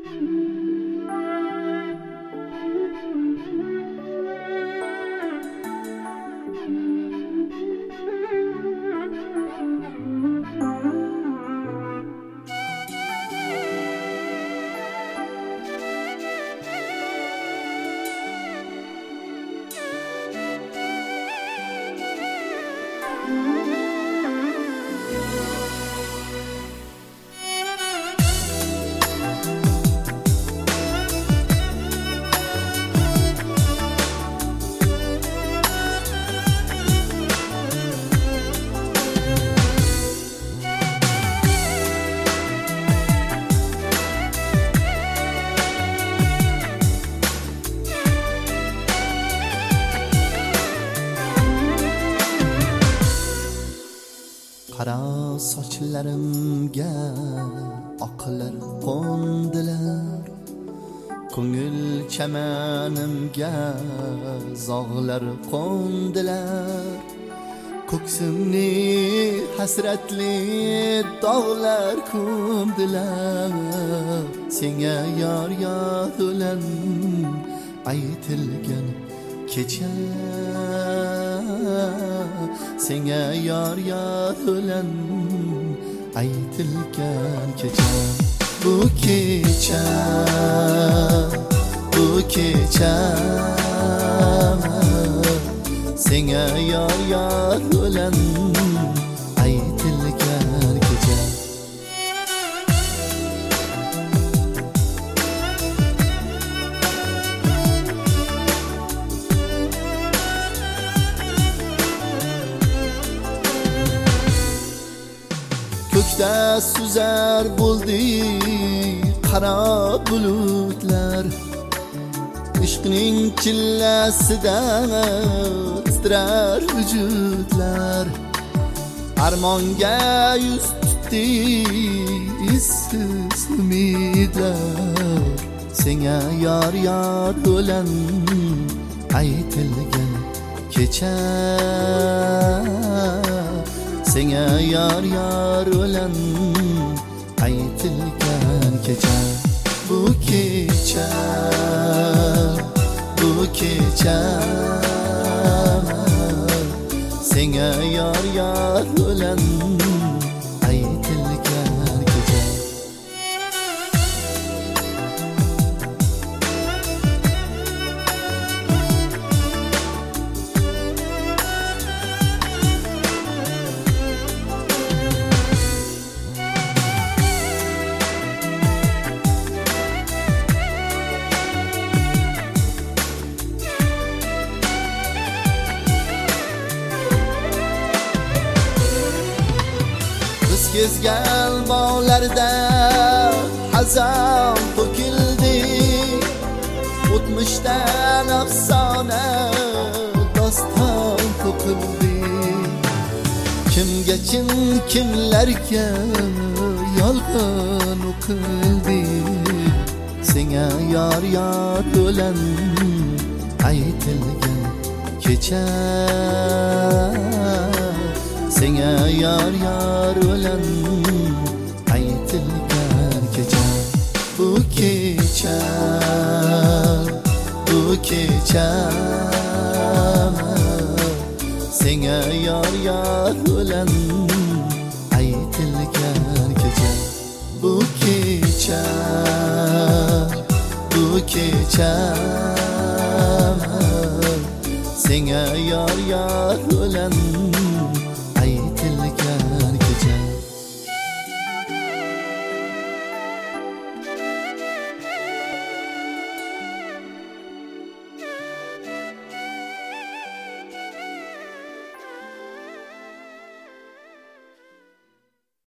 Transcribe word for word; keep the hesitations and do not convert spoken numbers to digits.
Qara sochlarimga oqlar qo'ndilar, ko'ngil chamanimga zog'lar qo'ndilar. Ko'ksimni hasratli dog'lar ko'mdilar. Senga yor yor bilan aytilgan kecha, senga yor yor bilan aytilgan kecha. Bu kecha, bu kecha senga yor yor bilan aytilgan kecha. Ko'kda suzar bo'ldi qara bulutlar, ishqning chillasida titrar vujudlar. Armonga yuz tutdi izsiz umidlar, senga yor yor bilan aytilgan kecha, senga yor yor bilan aytilgan kecha. Bu kecha, bu kecha senga yor yor bilan aytilgan kecha. Gezgan bog'larda hazon to'kildi, o'tmishdan afsona doston to'kildi. Kimga chin, kimlarga yolg'on o'qildi, senga yor yor bilan aytilgan kecha, senga yor yor bilan aytilgan kecha. Bu kecha, bu kecha senga yor yor bilan aytilgan kecha. Bu kecha, bu kecha senga yor yor bilan